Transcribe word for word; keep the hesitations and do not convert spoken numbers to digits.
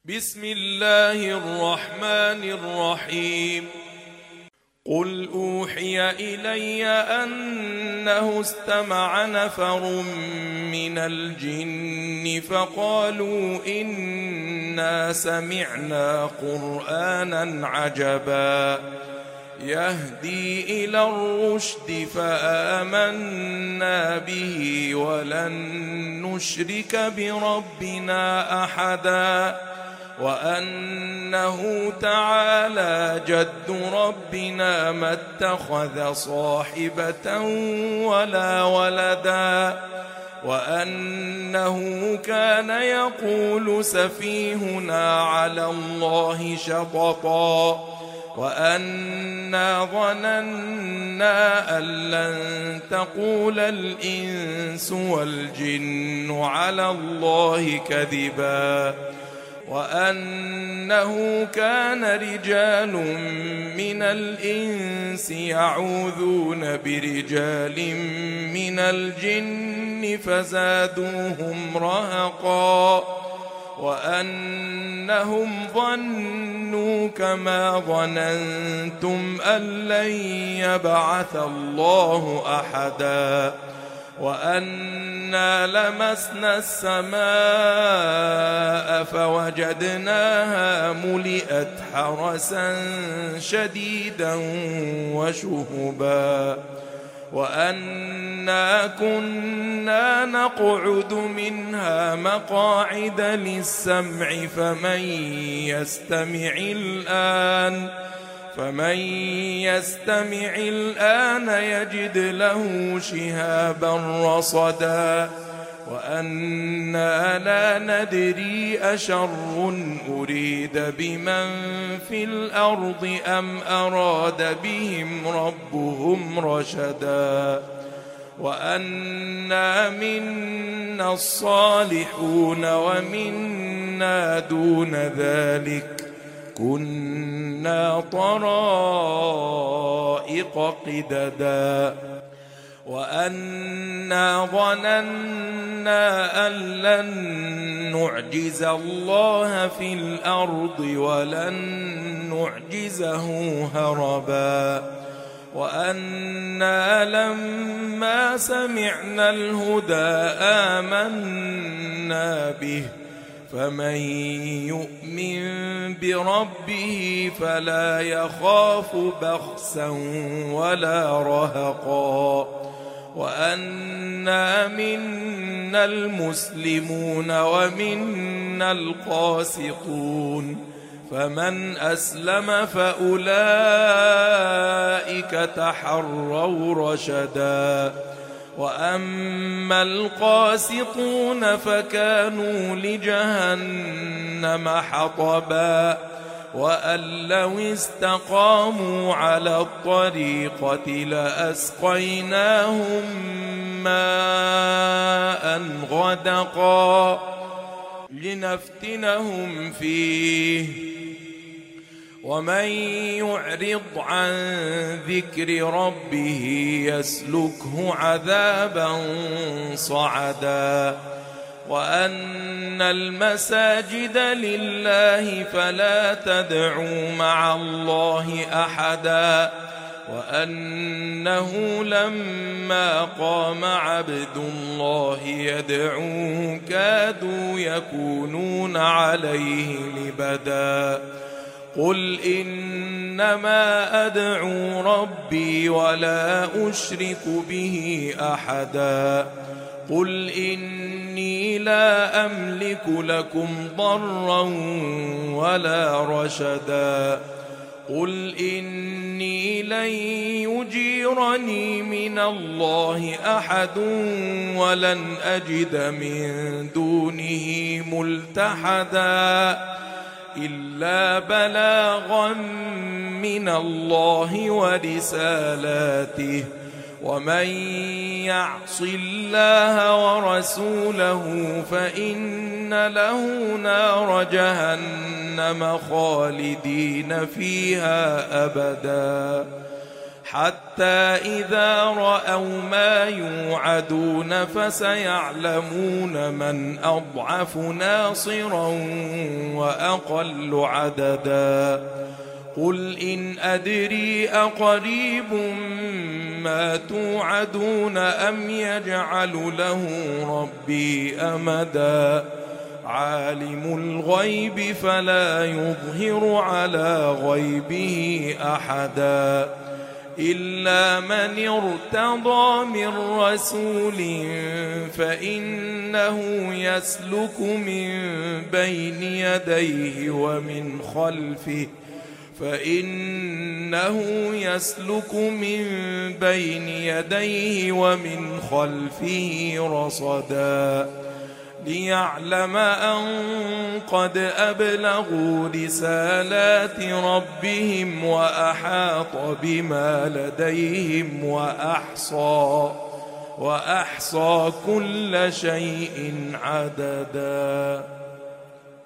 بسم الله الرحمن الرحيم. قل أوحي إلي أنه استمع نفر من الجن فقالوا إنا سمعنا قرآنا عجبا يهدي إلى الرشد فآمنا به ولن نشرك بربنا أحدا وأنه تعالى جد ربنا ما اتخذ صاحبة ولا ولدا وأنه كان يقول سفيهنا على الله شططا وأنا ظننا أن لن تقول الإنس والجن على الله كذبا وأنه كان رجال من الإنس يعوذون برجال من الجن فزادوهم رهقا وأنهم ظنوا كما ظننتم أن لن يبعث الله أحدا وأنا لمسنا السماء فوجدناها ملئت حرسا شديدا وشهبا وأنا كنا نقعد منها مقاعد للسمع فمن يستمع الآن فمن يستمع الآن يجد له شهابا رصدا وأنا لا ندري أشر أريد بمن في الأرض أم أراد بهم ربهم رشدا وأنا منا الصالحون ومنا دون ذلك كنا طرائق قددا وأنا ظننا أن لن نعجز الله في الأرض ولن نعجزه هربا وأنا لما سمعنا الهدى آمنا به فمن يؤمن بربه فلا يخاف بخسا ولا رهقا وأنا منا المسلمون ومنا القاسطون فمن أسلم فأولئك تحروا رشدا وأما القاسطون فكانوا لجهنم حطبا وأن لو استقاموا على الطريقة لأسقيناهم ماء غدقا لنفتنهم فيه ومن يعرض عن ذكر ربه يسلكه عذابا صعدا وأن المساجد لله فلا تدعوا مع الله أحدا وأنه لما قام عبد الله يدعوه كادوا يكونون عليه لبدا قل إنما أدعو ربي ولا أشرك به أحدا قل إني لا أملك لكم ضرا ولا رشدا قل إني لن يجيرني من الله أحد ولن أجد من دونه ملتحدا إلا بلاغا من الله ورسالاته ومن يعص الله ورسوله فإن له نار جهنم خالدين فيها أبدا حتى إذا رأوا ما يوعدون فسيعلمون من أضعف ناصرا وأقل عددا قل إن أدري أقريب ما توعدون أم يجعل له ربي أمدا عالم الغيب فلا يظهر على غيبه أحدا إلا من ارتضى من رسول فإنه يسلك من بين يديه ومن خلفه فإنه يسلك من بين يديه ومن خلفه رصدا ليعلم أن قد أبلغوا رسالات ربهم وأحاط بما لديهم وأحصى وأحصى كل شيء عددا.